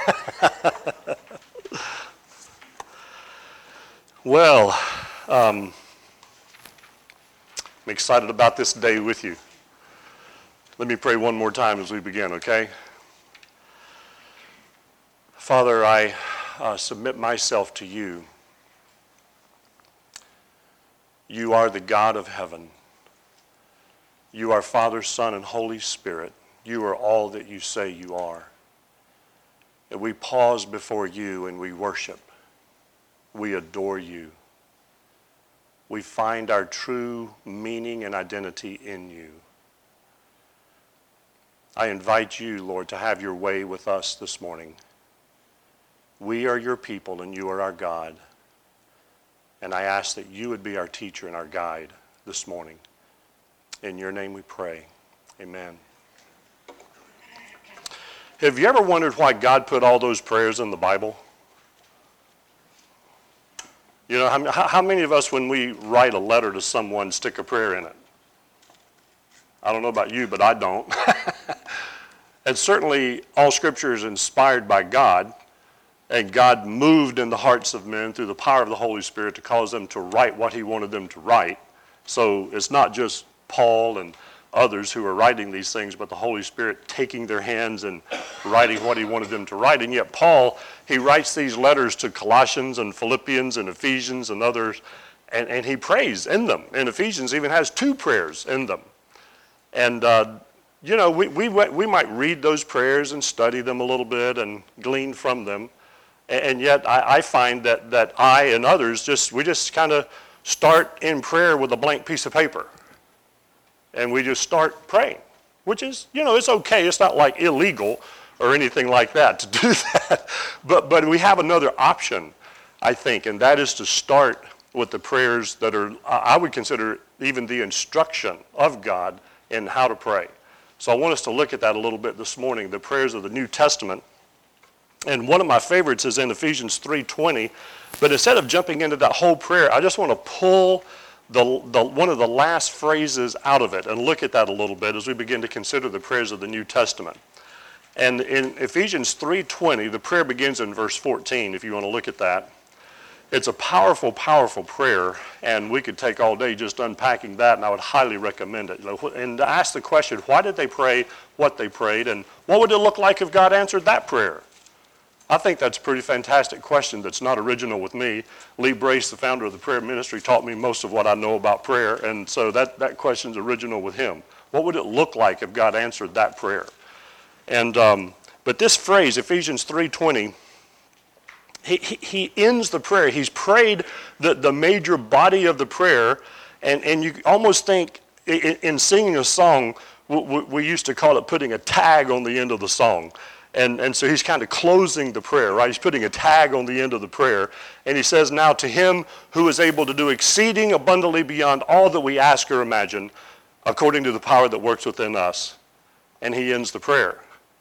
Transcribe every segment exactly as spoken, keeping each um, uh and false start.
Well, um, I'm excited about this day with you. Let me pray one more time as we begin, okay? Father, I uh, submit myself to you. You are the God of heaven. You are Father, Son, and Holy Spirit. You are all that you say you are. And we pause before you and we worship. We adore you. We find our true meaning and identity in you. I invite you, Lord, to have your way with us this morning. We are your people and you are our God. And I ask that you would be our teacher and our guide this morning. In your name we pray. Amen. Have you ever wondered why God put all those prayers in the Bible? You know, how, how many of us, when we write a letter to someone, stick a prayer in it? I don't know about you, but I don't. And certainly all Scripture is inspired by God, and God moved in the hearts of men through the power of the Holy Spirit to cause them to write what he wanted them to write. So it's not just Paul and others who are writing these things, but the Holy Spirit taking their hands and writing what he wanted them to write. And yet Paul, he writes these letters to Colossians and Philippians and Ephesians and others, and, and he prays in them. And Ephesians even has two prayers in them. And, uh, you know, we, we, we might read those prayers and study them a little bit and glean from them. And, and yet I, I find that, that I and others, just we just kind of start in prayer with a blank piece of paper. And we just start praying, which is, you know, it's okay. It's not like illegal or anything like that to do that. But but we have another option, I think, and that is to start with the prayers that are, I would consider even the instruction of God in how to pray. So I want us to look at that a little bit this morning, the prayers of the New Testament. And one of my favorites is in Ephesians three twenty. But instead of jumping into that whole prayer, I just want to pull The, the, one of the last phrases out of it and look at that a little bit as we begin to consider the prayers of the New Testament. And in Ephesians three twenty, the prayer begins in verse fourteen, if you want to look at that. It's a powerful, powerful prayer, and we could take all day just unpacking that, and I would highly recommend it. And to ask the question, why did they pray what they prayed, and what would it look like if God answered that prayer? I think that's a pretty fantastic question that's not original with me. Lee Brace, the founder of the prayer ministry, taught me most of what I know about prayer, and so that, that question's original with him. What would it look like if God answered that prayer? And um, but this phrase, Ephesians three twenty, he, he, he ends the prayer. He's prayed the, the major body of the prayer, and, and you almost think in, in singing a song, we, we used to call it putting a tag on the end of the song. And, and so he's kind of closing the prayer, right? He's putting a tag on the end of the prayer. And he says, now to him who is able to do exceeding abundantly beyond all that we ask or imagine, according to the power that works within us. And he ends the prayer.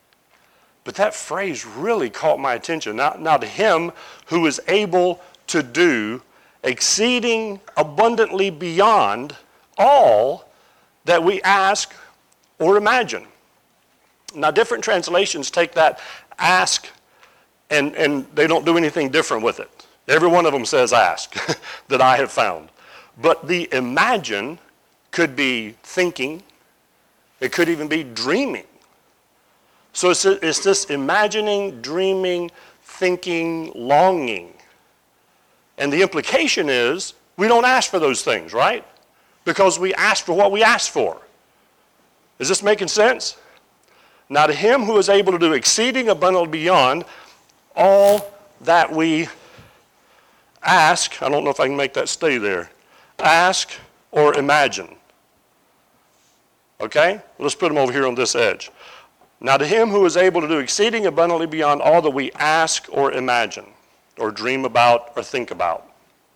But that phrase really caught my attention. Now, now to him who is able to do exceeding abundantly beyond all that we ask or imagine. Now, different translations take that ask, and, and they don't do anything different with it. Every one of them says ask that I have found. But the imagine could be thinking. It could even be dreaming. So it's, it's this imagining, dreaming, thinking, longing. And the implication is we don't ask for those things, right? Because we ask for what we ask for. Is this making sense? Now to him who is able to do exceeding abundantly beyond all that we ask, I don't know if I can make that stay there, ask or imagine. Okay? Let's put them over here on this edge. Now to him who is able to do exceeding abundantly beyond all that we ask or imagine, or dream about or think about.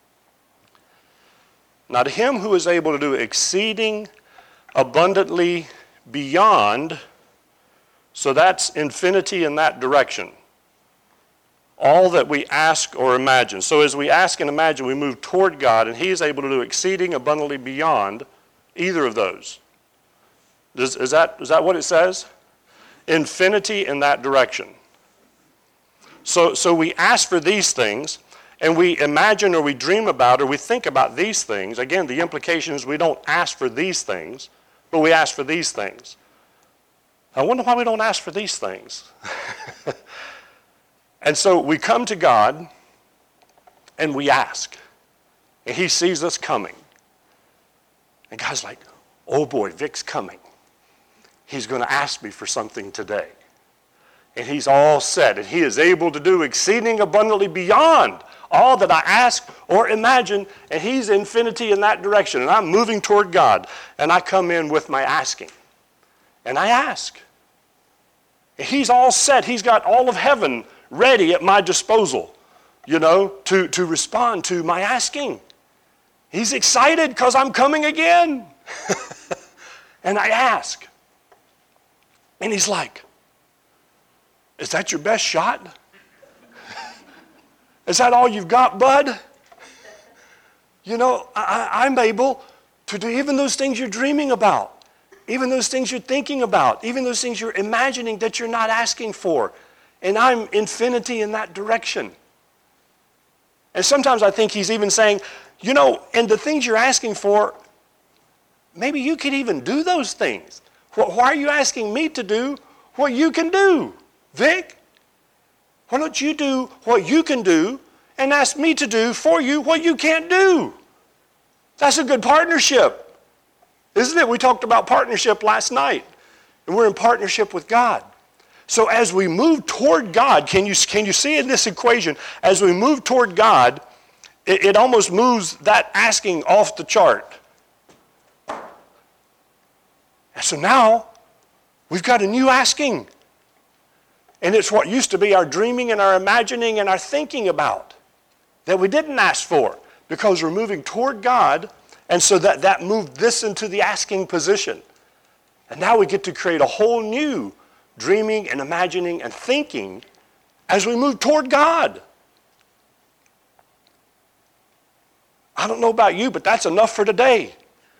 Now to him who is able to do exceeding abundantly beyond, so that's infinity in that direction. All that we ask or imagine. So as we ask and imagine, we move toward God, and he is able to do exceeding abundantly beyond either of those. Is, is that, is that what it says? Infinity in that direction. So, so we ask for these things, and we imagine or we dream about or we think about these things. Again, the implication is we don't ask for these things, but we ask for these things. I wonder why we don't ask for these things. And so we come to God and we ask. And he sees us coming. And God's like, oh boy, Vic's coming. He's going to ask me for something today. And he's all set. And he is able to do exceeding abundantly beyond all that I ask or imagine. And he's infinity in that direction. And I'm moving toward God. And I come in with my asking. And I ask. And he's all set. He's got all of heaven ready at my disposal, you know, to, to respond to my asking. He's excited because I'm coming again. And I ask. And he's like, is that your best shot? Is that all you've got, bud? You know, I, I'm able to do even those things you're dreaming about, even those things you're thinking about, even those things you're imagining that you're not asking for. And I'm infinity in that direction. And sometimes I think he's even saying, you know, and the things you're asking for, maybe you could even do those things. Why are you asking me to do what you can do, Vic? Why don't you do what you can do and ask me to do for you what you can't do? That's a good partnership, isn't it? We talked about partnership last night, and we're in partnership with God. So as we move toward God, can you, can you see in this equation, as we move toward God, it, it almost moves that asking off the chart. And so now, we've got a new asking. And it's what used to be our dreaming and our imagining and our thinking about that we didn't ask for because we're moving toward God, and so that, that moved this into the asking position. And now we get to create a whole new dreaming and imagining and thinking as we move toward God. I don't know about you, but that's enough for today.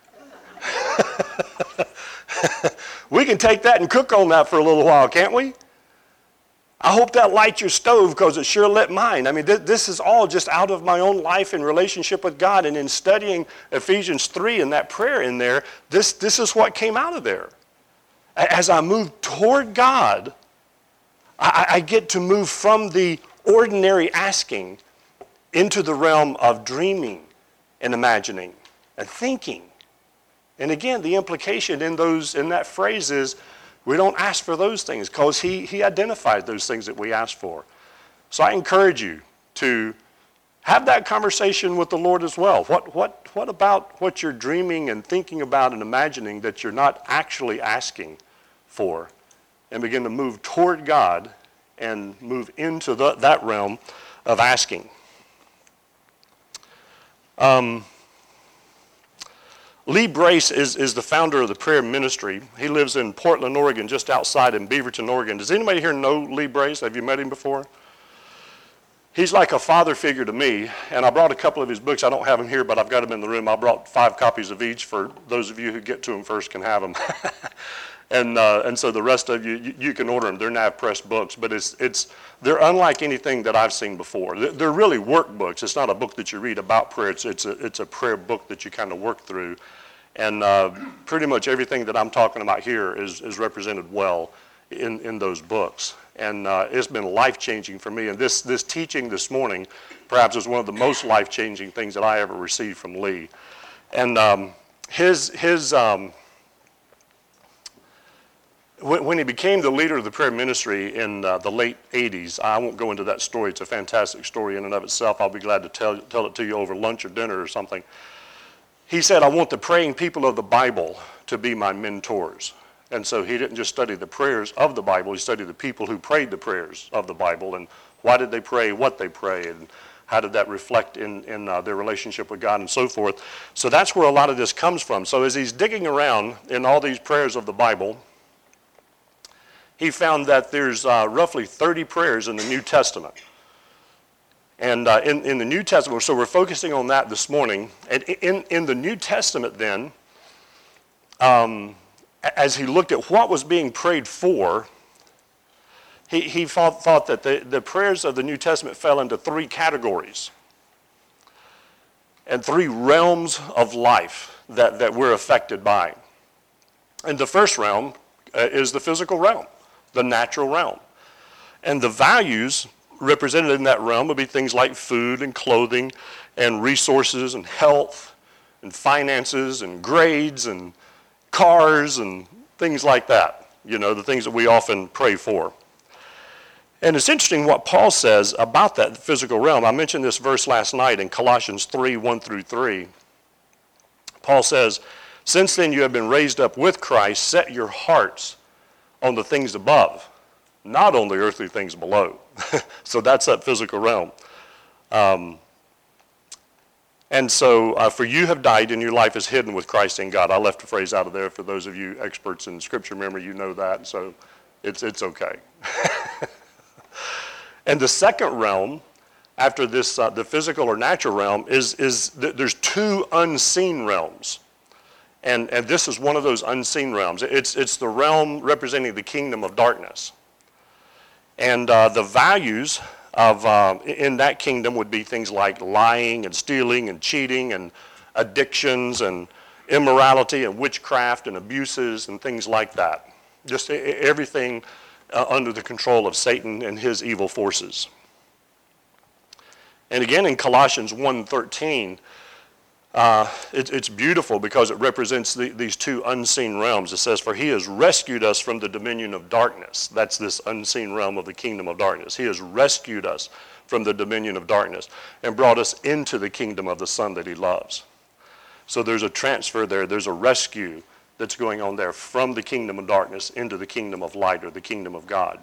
We can take that and cook on that for a little while, can't we? I hope that lights your stove because it sure lit mine. I mean, th- this is all just out of my own life and relationship with God. And in studying Ephesians three and that prayer in there, this, this is what came out of there. As I move toward God, I, I get to move from the ordinary asking into the realm of dreaming and imagining and thinking. And again, the implication in those in that phrase is we don't ask for those things because he, he identified those things that we ask for. So I encourage you to have that conversation with the Lord as well. What, what, what about what you're dreaming and thinking about and imagining that you're not actually asking for? And begin to move toward God and move into the, that realm of asking. Um, Lee Brace is, is the founder of the prayer ministry. He lives in Portland, Oregon, just outside in Beaverton, Oregon. Does anybody here know Lee Brace? Have you met him before? He's like a father figure to me, and I brought a couple of his books. I don't have them here, but I've got them in the room. I brought five copies of each for those of you who get to them first can have them. and uh, and so the rest of you, you, you can order them. They're Nav Press books, but it's it's they're unlike anything that I've seen before. They're, they're really workbooks. It's not a book that you read about prayer. It's it's a it's a prayer book that you kind of work through, and uh, pretty much everything that I'm talking about here is is represented well in in those books. And uh, it's been life-changing for me. And this this teaching this morning perhaps is one of the most life-changing things that I ever received from Lee. And um, his, his um, when, when he became the leader of the prayer ministry in uh, the late eighties, I won't go into that story. It's a fantastic story in and of itself. I'll be glad to tell, tell it to you over lunch or dinner or something. He said, I want the praying people of the Bible to be my mentors. And so he didn't just study the prayers of the Bible, he studied the people who prayed the prayers of the Bible, and why did they pray, what they pray, and how did that reflect in, in uh, their relationship with God and so forth. So that's where a lot of this comes from. So as he's digging around in all these prayers of the Bible, he found that there's uh, roughly thirty prayers in the New Testament. And uh, in, in the New Testament, so we're focusing on that this morning. And in, in the New Testament then, um, as he looked at what was being prayed for, he, he thought, thought that the, the prayers of the New Testament fell into three categories and three realms of life that, that we're affected by. And the first realm uh, is the physical realm, the natural realm. And the values represented in that realm would be things like food and clothing and resources and health and finances and grades and cars and things like that. You know, the things that we often pray for. And it's interesting what Paul says about that physical realm. I mentioned this verse last night in Colossians three, one through three. Paul says, "Since then you have been raised up with Christ, set your hearts on the things above, not on the earthly things below." So that's that physical realm. Um, and so, uh, for you have died and your life is hidden with Christ in God. I left a phrase out of there for those of you experts in scripture memory, you know that, so it's, it's okay. And the second realm, after this, uh, the physical or natural realm, is, is th- there's two unseen realms. And, and this is one of those unseen realms. It's, it's the realm representing the kingdom of darkness. And uh, the values of uh, in that kingdom would be things like lying and stealing and cheating and addictions and immorality and witchcraft and abuses and things like that. Just everything uh, under the control of Satan and his evil forces. And again in Colossians one thirteen, Uh, it, it's beautiful because it represents the, these two unseen realms. It says, "For he has rescued us from the dominion of darkness." That's this unseen realm of the kingdom of darkness. He has rescued us from the dominion of darkness and brought us into the kingdom of the Son that he loves. So there's a transfer there. There's a rescue that's going on there from the kingdom of darkness into the kingdom of light, or the kingdom of God.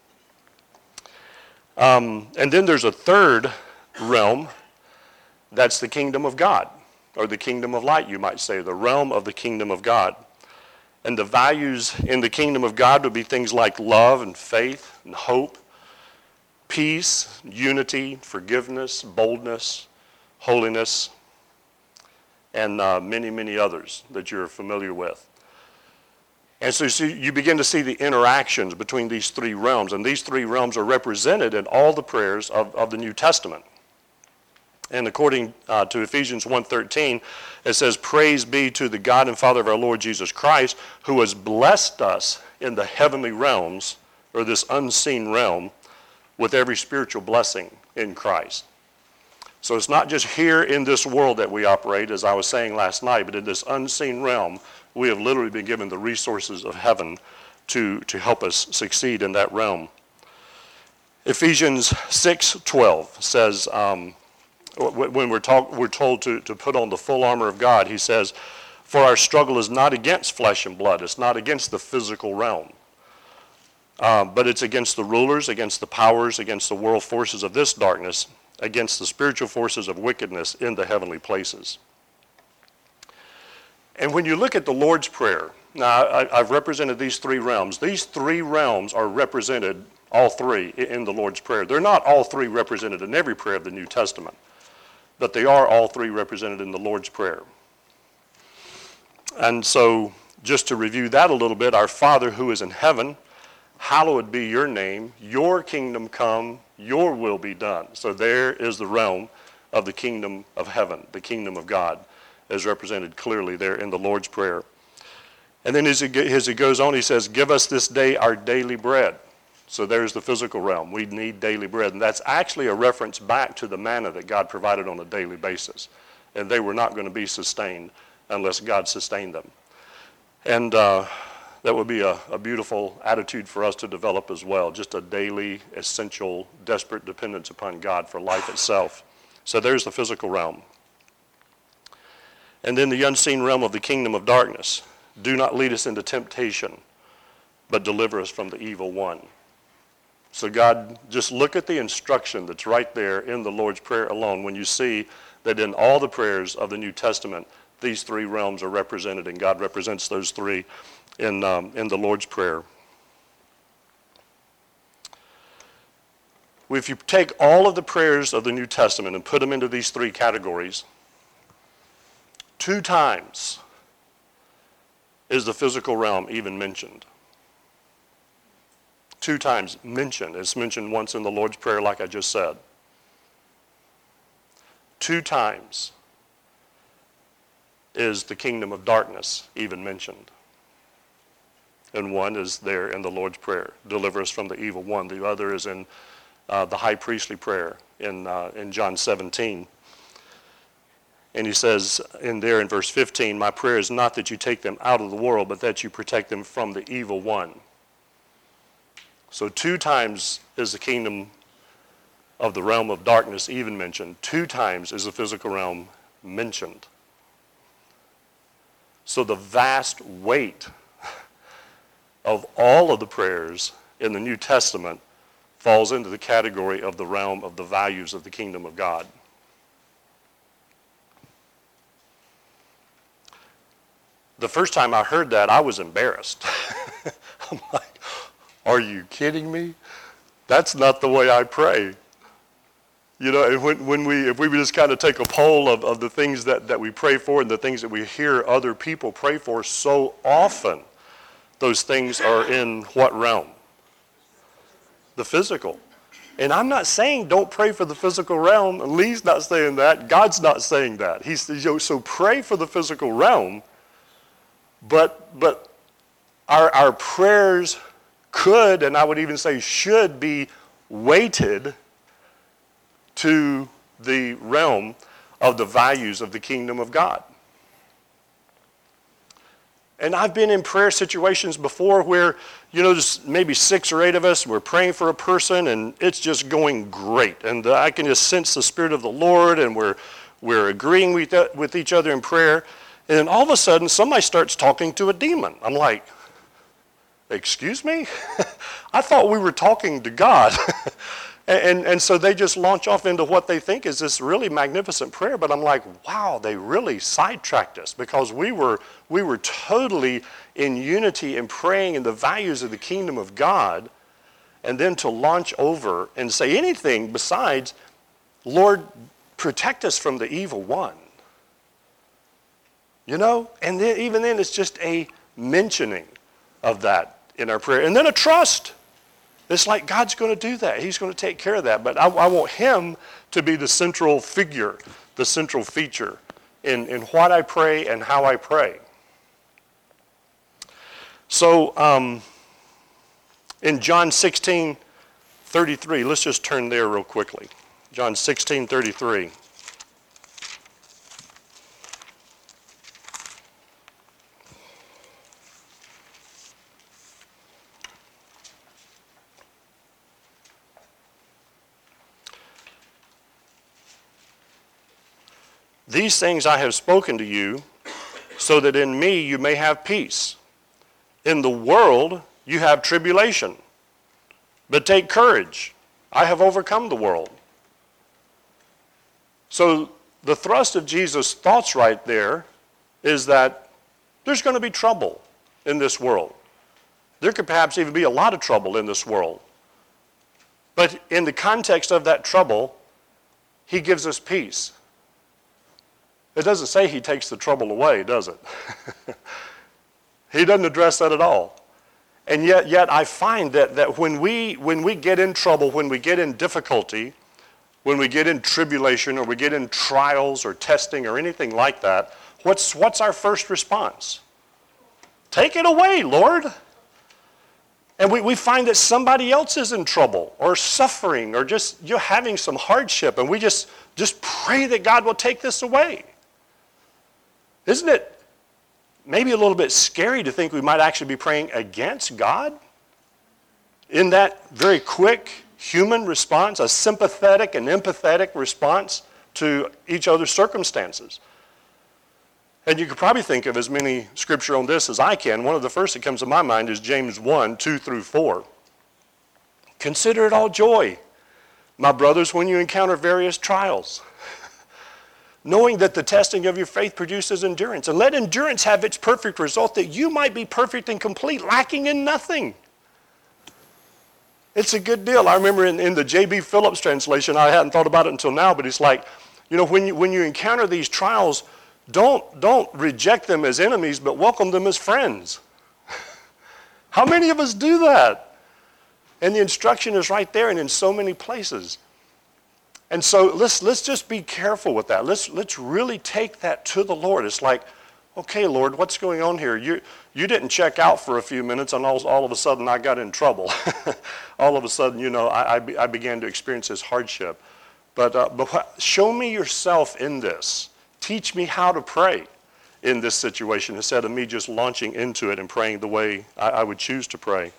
Um, and then there's a third realm. That's the kingdom of God, or the kingdom of light, you might say, the realm of the kingdom of God. And the values in the kingdom of God would be things like love and faith and hope, peace, unity, forgiveness, boldness, holiness, and uh, many, many others that you're familiar with. And so you, see, you begin to see the interactions between these three realms, and these three realms are represented in all the prayers of, of the New Testament. And according uh, to Ephesians one thirteen, it says, "Praise be to the God and Father of our Lord Jesus Christ, who has blessed us in the heavenly realms," or this unseen realm, "with every spiritual blessing in Christ." So it's not just here in this world that we operate, as I was saying last night, but in this unseen realm, we have literally been given the resources of heaven to, to help us succeed in that realm. Ephesians six twelve says, um, when we're, talk, we're told to, to put on the full armor of God, he says, "For our struggle is not against flesh and blood." It's not against the physical realm. Uh, but it's against the rulers, against the powers, against the world forces of this darkness, against the spiritual forces of wickedness in the heavenly places. And when you look at the Lord's Prayer, now I, I've represented these three realms. These three realms are represented, all three, in the Lord's Prayer. They're not all three represented in every prayer of the New Testament, but they are all three represented in the Lord's Prayer. And so, just to review that a little bit, "Our Father who is in heaven, hallowed be your name, your kingdom come, your will be done." So there is the realm of the kingdom of heaven, the kingdom of God, as represented clearly there in the Lord's Prayer. And then as he, as he goes on, he says, "Give us this day our daily bread." So there's the physical realm. We need daily bread. And that's actually a reference back to the manna that God provided on a daily basis. And they were not going to be sustained unless God sustained them. And uh, that would be a, a beautiful attitude for us to develop as well, just a daily, essential, desperate dependence upon God for life itself. So there's the physical realm. And then the unseen realm of the kingdom of darkness. "Do not lead us into temptation, but deliver us from the evil one." So God, just look at the instruction that's right there in the Lord's Prayer alone when you see that in all the prayers of the New Testament, these three realms are represented, and God represents those three in, um, in the Lord's Prayer. If you take all of the prayers of the New Testament and put them into these three categories, two times is the physical realm even mentioned. two times mentioned. It's mentioned once in the Lord's Prayer, like I just said. Two times is the kingdom of darkness even mentioned. And one is there in the Lord's Prayer, deliver us from the evil one. The other is in uh, the high priestly prayer in, uh, in John seventeen. And he says in there in verse fifteen, my prayer is not that you take them out of the world, but that you protect them from the evil one. So two times is the kingdom of the realm of darkness even mentioned. Two times is the physical realm mentioned. So the vast weight of all of the prayers in the New Testament falls into the category of the realm of the values of the kingdom of God. The first time I heard that, I was embarrassed. I'm like, are you kidding me? That's not the way I pray. You know, and when, when we, if we would just kind of take a poll of, of the things that, that we pray for and the things that we hear other people pray for, so often those things are in what realm? The physical. And I'm not saying don't pray for the physical realm. Lee's not saying that. God's not saying that. He's, you know, so pray for the physical realm, but, but our, our prayers could, and I would even say should, be weighted to the realm of the values of the kingdom of God. And I've been in prayer situations before where, you know, there's maybe six or eight of us, we're praying for a person, and it's just going great. And I can just sense the Spirit of the Lord, and we're, we're agreeing with, with each other in prayer. And then all of a sudden, somebody starts talking to a demon. I'm like, excuse me? I thought we were talking to God. And, and so they just launch off into what they think is this really magnificent prayer. But I'm like, wow, they really sidetracked us, because we were we were totally in unity and praying in the values of the kingdom of God. And then to launch over and say anything besides, Lord, protect us from the evil one. You know? And then, even then, it's just a mentioning of that in our prayer. And then a trust. It's like God's going to do that. He's going to take care of that. But I, I want him to be the central figure, the central feature in, in what I pray and how I pray. So um, in John sixteen thirty-three, let's just turn there real quickly. John sixteen thirty-three. These things I have spoken to you, so that in me you may have peace. In the world you have tribulation, but take courage. I have overcome the world. So the thrust of Jesus' thoughts right there is that there's going to be trouble in this world. There could perhaps even be a lot of trouble in this world. But in the context of that trouble, he gives us peace. It doesn't say he takes the trouble away, does it? He doesn't address that at all. And yet, yet I find that, that when we when we get in trouble, when we get in difficulty, when we get in tribulation, or we get in trials or testing or anything like that, what's what's our first response? Take it away, Lord. And we, we find that somebody else is in trouble or suffering or just you're having some hardship, and we just, just pray that God will take this away. Isn't it maybe a little bit scary to think we might actually be praying against God? In that very quick human response, a sympathetic and empathetic response to each other's circumstances. And you could probably think of as many scripture on this as I can. One of the first that comes to my mind is James one, two through four. Consider it all joy, my brothers, when you encounter various trials, knowing that the testing of your faith produces endurance. And let endurance have its perfect result, that you might be perfect and complete, lacking in nothing. It's a good deal. I remember in, in the J B Phillips translation, I hadn't thought about it until now, but it's like, you know, when you, when you encounter these trials, don't, don't reject them as enemies, but welcome them as friends. How many of us do that? And the instruction is right there and in so many places. And so let's let's just be careful with that. Let's let's really take that to the Lord. It's like, okay, Lord, what's going on here? You you didn't check out for a few minutes, and all, all of a sudden I got in trouble. All of a sudden, you know, I, I, be, I began to experience this hardship. But, uh, but what, show me yourself in this. Teach me how to pray in this situation instead of me just launching into it and praying the way I, I would choose to pray.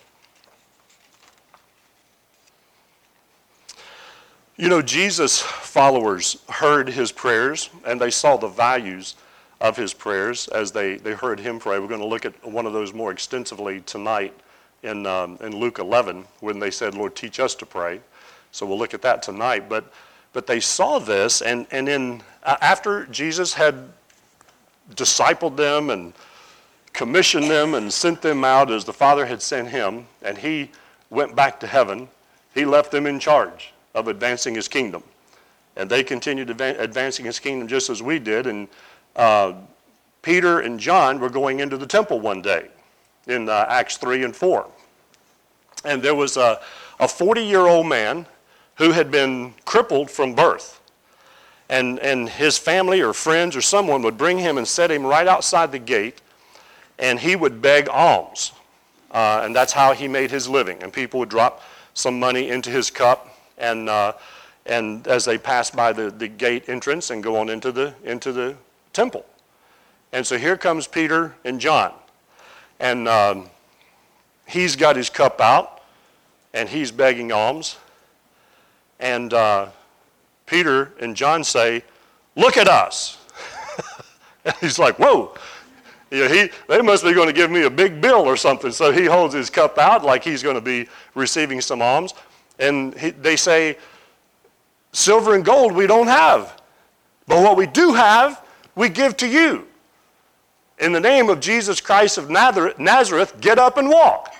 You know, Jesus' followers heard his prayers, and they saw the values of his prayers as they, they heard him pray. We're going to look at one of those more extensively tonight in, um, in Luke eleven when they said, Lord, teach us to pray. So we'll look at that tonight. But but they saw this, and, and in, uh, after Jesus had discipled them and commissioned them and sent them out as the Father had sent him, and he went back to heaven, he left them in charge of advancing his kingdom. And they continued advan- advancing his kingdom just as we did. And uh, Peter and John were going into the temple one day in uh, Acts three and four. And there was a, a forty-year-old man who had been crippled from birth. And, and his family or friends or someone would bring him and set him right outside the gate, and he would beg alms. Uh, and that's how he made his living. And people would drop some money into his cup, and uh, and as they passed by the, the gate entrance and go on into the into the temple. And so here comes Peter and John. And um, he's got his cup out, and he's begging alms. And uh, Peter and John say, look at us. And he's like, whoa. Yeah, he, they must be going to give me a big bill or something. So he holds his cup out like he's going to be receiving some alms. And he, they say, silver and gold we don't have. But what we do have, we give to you. In the name of Jesus Christ of Nazareth, get up and walk.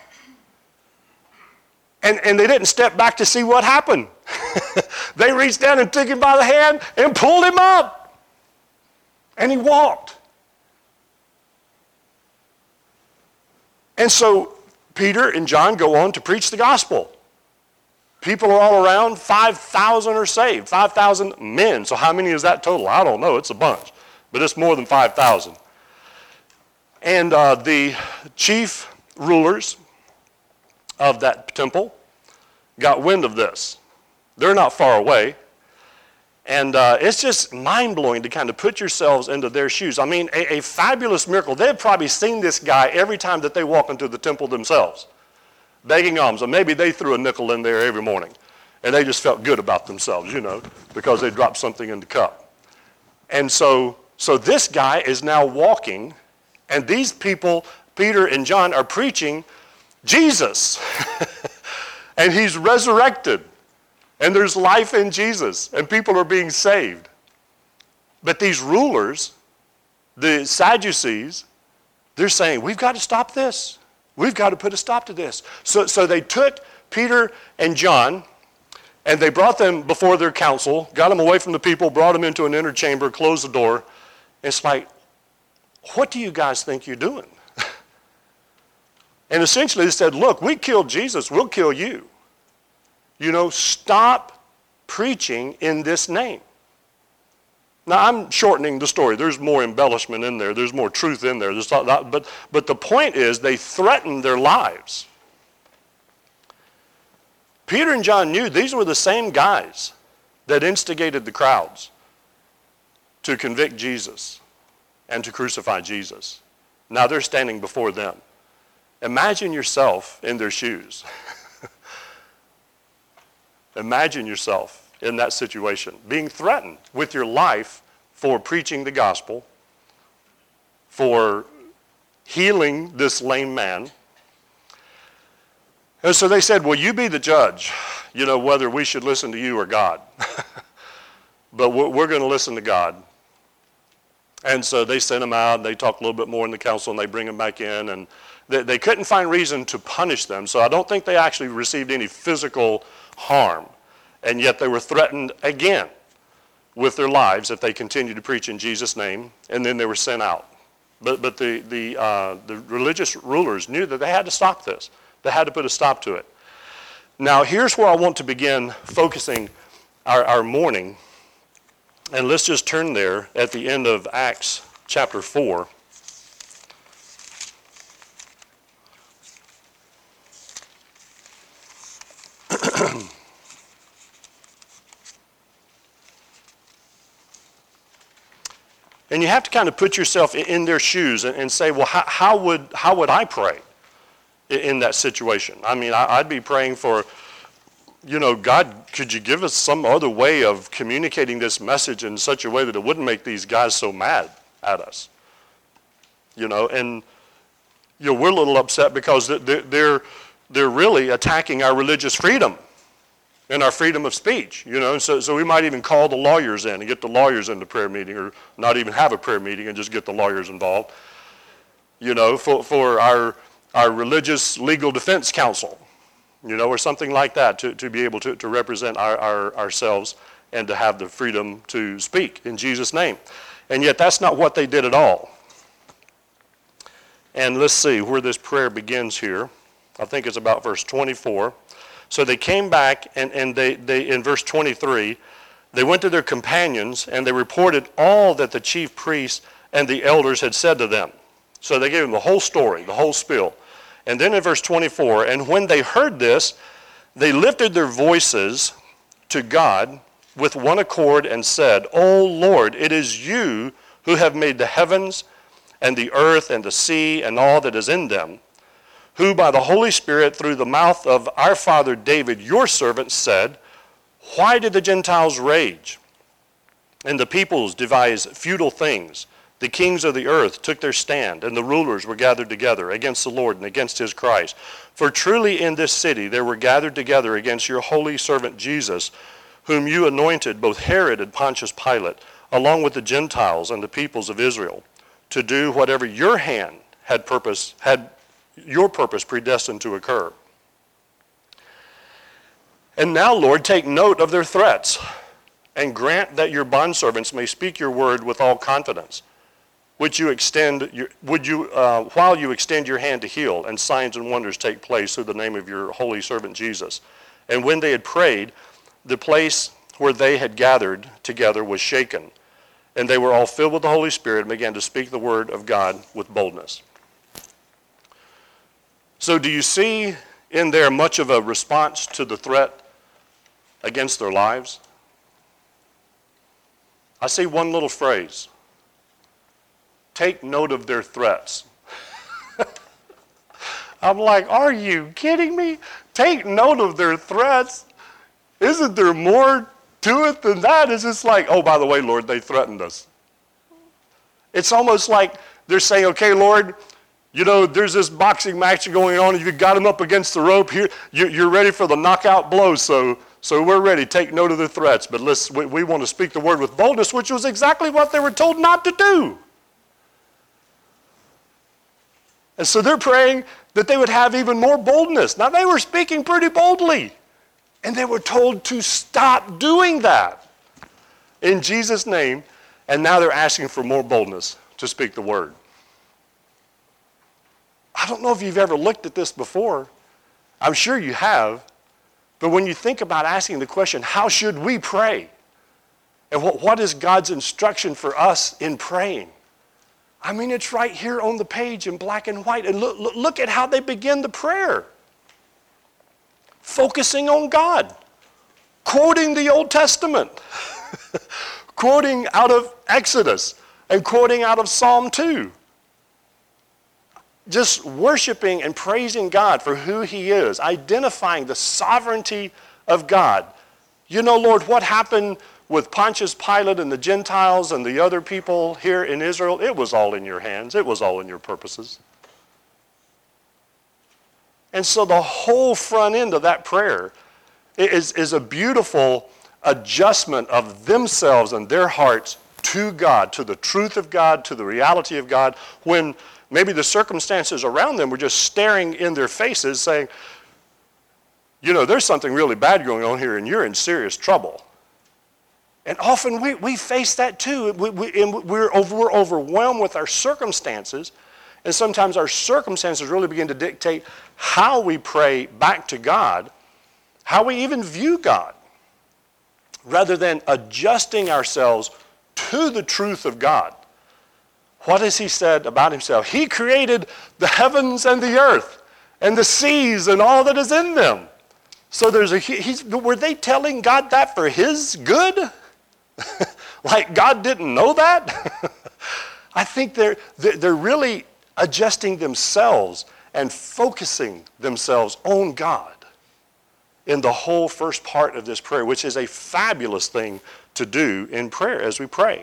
And, and they didn't step back to see what happened. They reached down and took him by the hand and pulled him up. And he walked. And so Peter and John go on to preach the gospel. People are all around. five thousand are saved. five thousand men. So how many is that total? I don't know. It's a bunch. But it's more than five thousand. And uh, the chief rulers of that temple got wind of this. They're not far away. And uh, it's just mind-blowing to kind of put yourselves into their shoes. I mean, a, a fabulous miracle. They've probably seen this guy every time that they walk into the temple themselves, begging alms. Or maybe they threw a nickel in there every morning, and they just felt good about themselves, you know, because they dropped something in the cup. And so, so this guy is now walking, and these people, Peter and John, are preaching Jesus. And he's resurrected. And there's life in Jesus, and people are being saved. But these rulers, the Sadducees, they're saying, we've got to stop this. We've got to put a stop to this. So, so they took Peter and John, and they brought them before their council, got them away from the people, brought them into an inner chamber, closed the door. It's like, what do you guys think you're doing? And essentially they said, look, we killed Jesus, we'll kill you. You know, stop preaching in this name. Now, I'm shortening the story. There's more embellishment in there. There's more truth in there. There's not, but, but the point is they threatened their lives. Peter and John knew these were the same guys that instigated the crowds to convict Jesus and to crucify Jesus. Now they're standing before them. Imagine yourself in their shoes. Imagine yourself in that situation, being threatened with your life for preaching the gospel, for healing this lame man. And so they said, well, you be the judge, you know, whether we should listen to you or God. But we're going to listen to God. And so they sent him out, and they talk a little bit more in the council, and they bring him back in, and they, they couldn't find reason to punish them, so I don't think they actually received any physical harm, and yet they were threatened again with their lives if they continued to preach in Jesus' name, and then they were sent out. But but the the uh, the religious rulers knew that they had to stop this. They had to put a stop to it. Now, here's where I want to begin focusing our, our morning. And let's just turn there at the end of Acts chapter four. And you have to kind of put yourself in their shoes and, and say, well, how, how would how would I pray in, in that situation? I mean, I, I'd be praying for, you know, God, could you give us some other way of communicating this message in such a way that it wouldn't make these guys so mad at us? You know, and you know, we're a little upset because they're, they're, they're really attacking our religious freedom and our freedom of speech, you know. So, so we might even call the lawyers in and get the lawyers in the prayer meeting, or not even have a prayer meeting and just get the lawyers involved, you know, for, for our, our religious legal defense counsel, you know, or something like that, to, to be able to, to represent our, our, ourselves and to have the freedom to speak in Jesus' name. And yet that's not what they did at all. And let's see where this prayer begins here. I think it's about verse twenty-four. So they came back, and, and they, they in verse twenty-three, they went to their companions, and they reported all that the chief priests and the elders had said to them. So they gave them the whole story, the whole spiel. And then in verse twenty-four, and when they heard this, they lifted their voices to God with one accord and said, O Lord, it is you who have made the heavens and the earth and the sea and all that is in them, who by the Holy Spirit through the mouth of our father David, your servant, said, why did the Gentiles rage and the peoples devise futile things? The kings of the earth took their stand, and the rulers were gathered together against the Lord and against his Christ. For truly in this city there were gathered together against your holy servant Jesus, whom you anointed, both Herod and Pontius Pilate, along with the Gentiles and the peoples of Israel, to do whatever your hand had purpose had your purpose predestined to occur. And now, Lord, take note of their threats, and grant that your bondservants may speak your word with all confidence, which you extend, your, would you, uh, while you extend your hand to heal, and signs and wonders take place through the name of your holy servant Jesus. And when they had prayed, the place where they had gathered together was shaken, and they were all filled with the Holy Spirit and began to speak the word of God with boldness. So do you see in there much of a response to the threat against their lives? I see one little phrase. Take note of their threats. I'm like, are you kidding me? Take note of their threats? Isn't there more to it than that? It's just like, oh, by the way, Lord, they threatened us. It's almost like they're saying, okay, Lord, you know, there's this boxing match going on, and you got him up against the rope here. You're ready for the knockout blow, so so we're ready. Take note of the threats, but let's, we, we want to speak the word with boldness, which was exactly what they were told not to do. And so they're praying that they would have even more boldness. Now, they were speaking pretty boldly, and they were told to stop doing that in Jesus' name, and now they're asking for more boldness to speak the word. I don't know if you've ever looked at this before. I'm sure you have. But when you think about asking the question, how should we pray? And what, what is God's instruction for us in praying? I mean, it's right here on the page in black and white. And look, look, look at how they begin the prayer. Focusing on God. Quoting the Old Testament. Quoting out of Exodus. And quoting out of Psalm two. Just worshiping and praising God for who he is, identifying the sovereignty of God. You know, Lord, what happened with Pontius Pilate and the Gentiles and the other people here in Israel? It was all in your hands. It was all in your purposes. And so the whole front end of that prayer is, is a beautiful adjustment of themselves and their hearts to God, to the truth of God, to the reality of God, when maybe the circumstances around them were just staring in their faces saying, you know, there's something really bad going on here and you're in serious trouble. And often we, we face that too. We, we, and we're, over, we're overwhelmed with our circumstances, and sometimes our circumstances really begin to dictate how we pray back to God. how we even view God, rather than adjusting ourselves to the truth of God. What has he said about himself? He created the heavens and the earth and the seas and all that is in them. So there's a, he's, were they telling God that for his good? Like God didn't know that? I think they're, they're really adjusting themselves and focusing themselves on God in the whole first part of this prayer, which is a fabulous thing to do in prayer as we pray.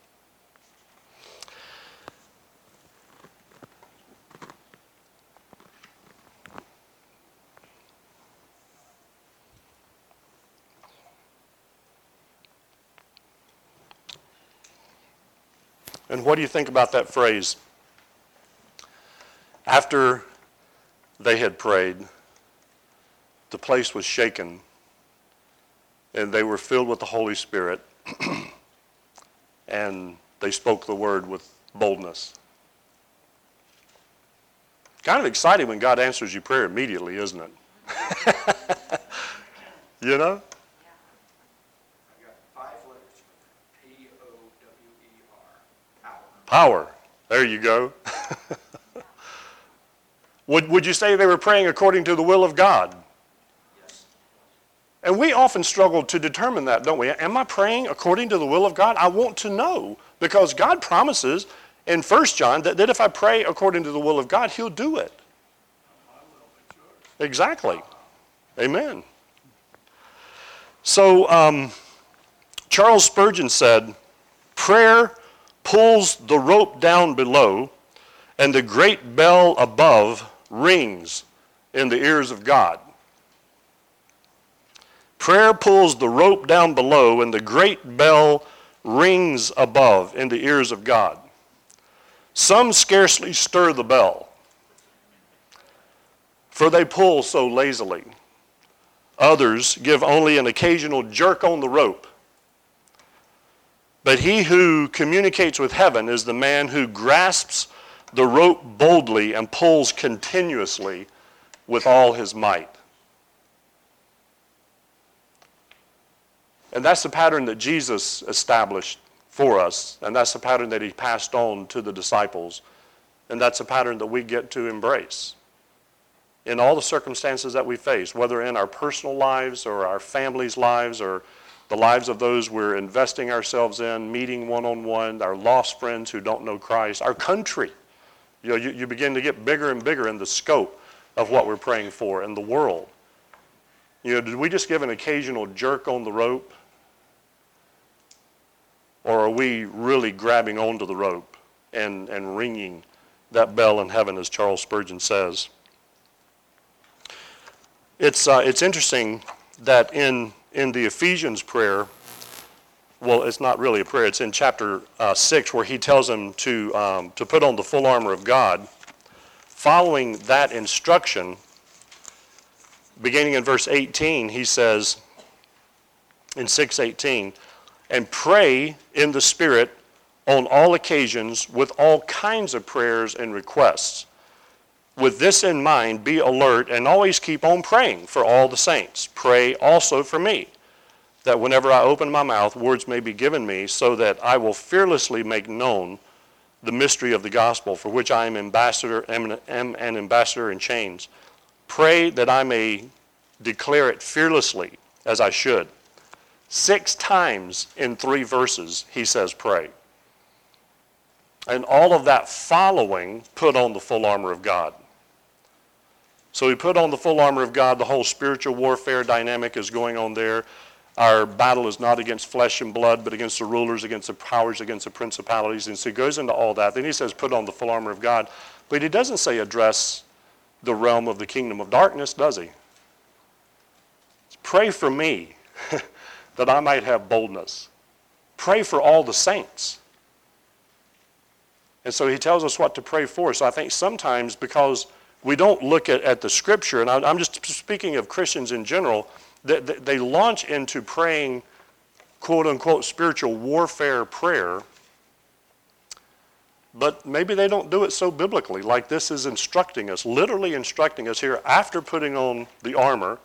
And what do you think about that phrase? After they had prayed, the place was shaken, and they were filled with the Holy Spirit, and they spoke the word with boldness. Kind of exciting when God answers your prayer immediately, isn't it? You know? Power. There you go. would, would you say they were praying according to the will of God? Yes. And we often struggle to determine that, don't we? Am I praying according to the will of God? I want to know, because God promises in First John that, that if I pray according to the will of God, he'll do it. Exactly. Amen. So um, Charles Spurgeon said, prayer pulls the rope down below, and the great bell above rings in the ears of God. Prayer pulls the rope down below, and the great bell rings above in the ears of God. Some scarcely stir the bell, for they pull so lazily. Others give only an occasional jerk on the rope. But he who communicates with heaven is the man who grasps the rope boldly and pulls continuously with all his might. And that's the pattern that Jesus established for us, and that's the pattern that he passed on to the disciples, and that's a pattern that we get to embrace in all the circumstances that we face, whether in our personal lives or our families' lives or the lives of those we're investing ourselves in, meeting one-on-one, our lost friends who don't know Christ, our country. You know, you, you begin to get bigger and bigger in the scope of what we're praying for in the world. You know, did we just give an occasional jerk on the rope? Or are we really grabbing onto the rope and, and ringing that bell in heaven, as Charles Spurgeon says? It's, uh, it's interesting that in In the Ephesians prayer, well, it's not really a prayer. It's in chapter uh, six, where he tells them to um, to put on the full armor of God. Following that instruction, beginning in verse eighteen, he says in six eighteen, and pray in the Spirit on all occasions with all kinds of prayers and requests. With this in mind, be alert and always keep on praying for all the saints. Pray also for me, that whenever I open my mouth, words may be given me, so that I will fearlessly make known the mystery of the gospel, for which I am ambassador, am, am an ambassador in chains. Pray that I may declare it fearlessly, as I should. Six times in three verses, he says pray. And all of that following, put on the full armor of God. So we put on the full armor of God. The whole spiritual warfare dynamic is going on there. Our battle is not against flesh and blood, but against the rulers, against the powers, against the principalities. And so he goes into all that. Then he says put on the full armor of God. But he doesn't say address the realm of the kingdom of darkness, does he? Pray for me that I might have boldness. Pray for all the saints. And so he tells us what to pray for. So I think sometimes, because we don't look at, at the scripture, and I'm just speaking of Christians in general, that they launch into praying, quote unquote, spiritual warfare prayer, but maybe they don't do it so biblically, like this is instructing us, literally instructing us here after putting on the armor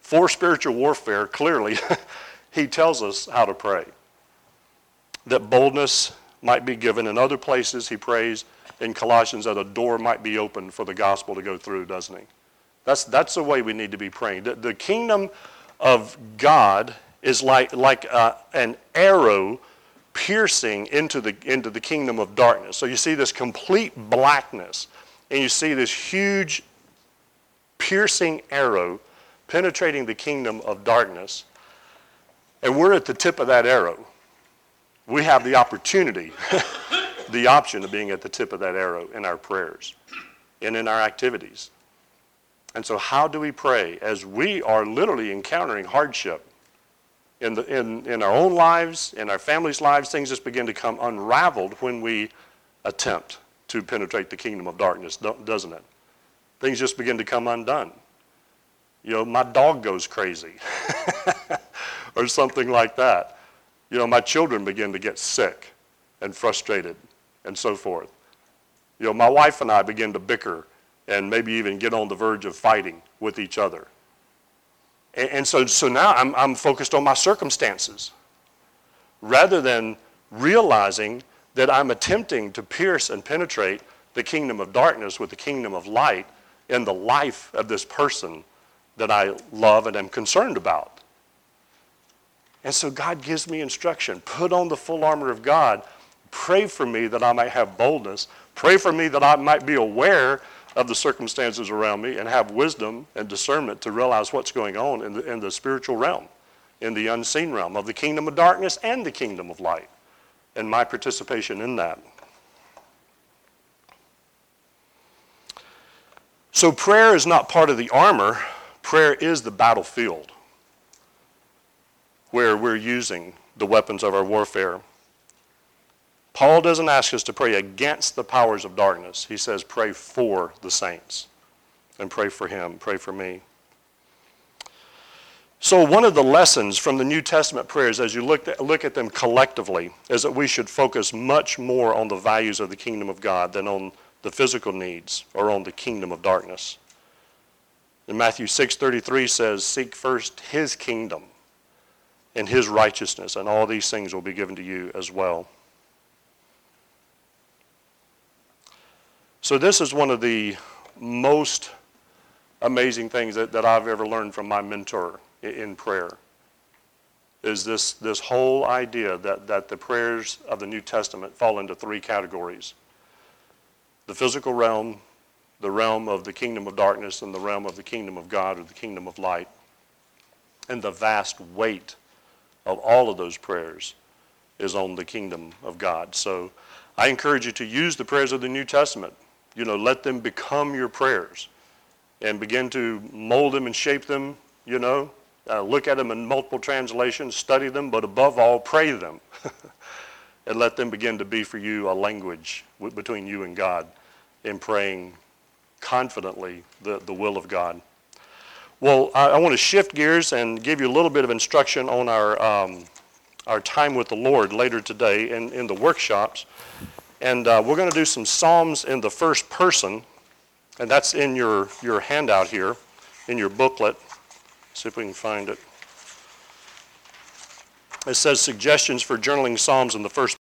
for spiritual warfare, clearly, he tells us how to pray. That boldness might be given. In other places, he prays in Colossians that a door might be opened for the gospel to go through, doesn't he? That's, that's the way we need to be praying. The, the kingdom of God is like, like uh, an arrow piercing into the, into the kingdom of darkness. So you see this complete blackness, and you see this huge piercing arrow penetrating the kingdom of darkness, and we're at the tip of that arrow. We have the opportunity, the option of being at the tip of that arrow in our prayers and in our activities. And so how do we pray as we are literally encountering hardship in, the, in, in our own lives, in our families' lives? Things just begin to come unraveled when we attempt to penetrate the kingdom of darkness, doesn't it? Things just begin to come undone. You know, my dog goes crazy or something like that. You know, my children begin to get sick and frustrated and so forth. You know, my wife and I begin to bicker and maybe even get on the verge of fighting with each other. And, and so, so now I'm, I'm focused on my circumstances rather than realizing that I'm attempting to pierce and penetrate the kingdom of darkness with the kingdom of light in the life of this person that I love and am concerned about. And so God gives me instruction. Put on the full armor of God. Pray for me that I might have boldness. Pray for me that I might be aware of the circumstances around me and have wisdom and discernment to realize what's going on in the, in the spiritual realm, in the unseen realm of the kingdom of darkness and the kingdom of light, and my participation in that. So prayer is not part of the armor. Prayer is the battlefield where we're using the weapons of our warfare. Paul doesn't ask us to pray against the powers of darkness. He says pray for the saints and pray for him, pray for me. So one of the lessons from the New Testament prayers as you look at, look at them collectively is that we should focus much more on the values of the kingdom of God than on the physical needs or on the kingdom of darkness. In Matthew six thirty-three says, seek first his kingdom and his righteousness, and all these things will be given to you as well. So this is one of the most amazing things that, that I've ever learned from my mentor in, in prayer, is this, this whole idea that, that the prayers of the New Testament fall into three categories. The physical realm, the realm of the kingdom of darkness, and the realm of the kingdom of God or the kingdom of light. And the vast weight of all of those prayers is on the kingdom of God. So I encourage you to use the prayers of the New Testament. You know, let them become your prayers and begin to mold them and shape them, you know. Uh, look at them in multiple translations, study them, but above all, pray them. And let them begin to be for you a language w- between you and God in praying confidently the, the will of God. Well, I, I want to shift gears and give you a little bit of instruction on our um, our time with the Lord later today in, in the workshops. And uh, we're going to do some Psalms in the first person, and that's in your, your handout here, in your booklet. See if we can find it. It says suggestions for journaling Psalms in the first